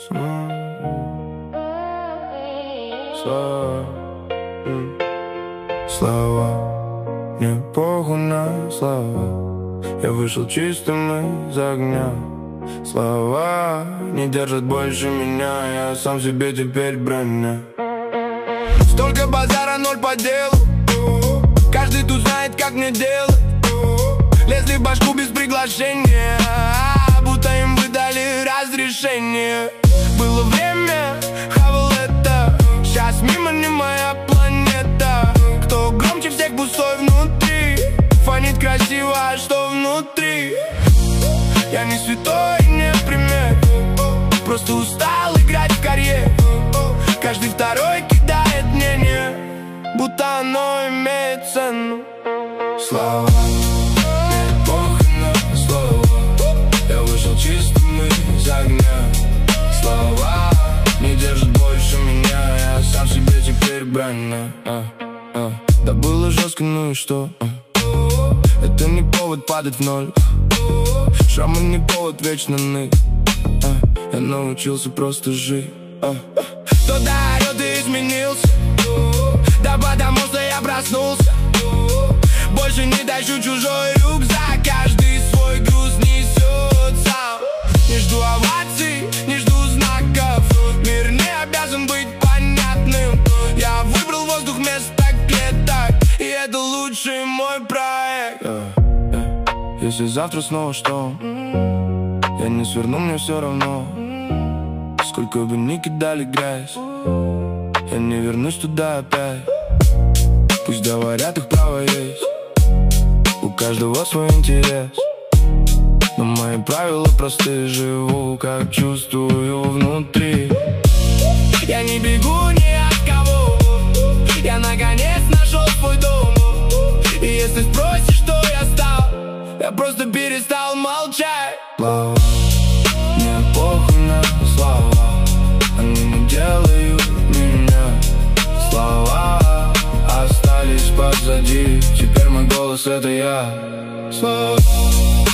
Слова, мне похуй на слова. Я вышел чистым из огня. Слова не держат больше меня. Я сам себе теперь броня. Столько базара, ноль по делу. Каждый тут знает, как мне делать. Лезли в башку без приглашения, будто им выдали разрешение. Было время, хавал это. Сейчас мимо не моя планета. Кто громче всех, пустой внутри. Фонит красиво, а что внутри? Я не святой, не пример. Просто устал играть в карьер. Каждый второй кидает мнение, будто оно имеет цену. Слова, мне похуй на слова. Я вышел чистым из огня. Слова не держат больше меня. Я сам себе теперь броня. Да было жестко, ну и что? Это не повод падать в ноль. Шрамы не повод вечно ныть. Я научился просто жить. Кто-то орёт и изменился. Да потому что я проснулся. Больше не тащу чужой рюкзак. Каждый свой груз несет сам. Не жду оваций, не жду знаков. Мир не обязан быть понятным. Я выбрал воздух вместо клеток, и это лучший мой проект. Если завтра снова что, я не сверну, мне все равно. Сколько бы ни кидали грязь, я не вернусь туда опять. Пусть говорят, их право есть. У каждого свой интерес. Но мои правила простые. Живу, как чувствую внутри. Я не бегу ни от кого. Я наконец нашел свой дом. И если спросишь, что я стал, я просто перестал молчать. Слова, мне похуй на слова. Они не делают меня. Слова остались позади. Теперь мой голос — это я. Слова.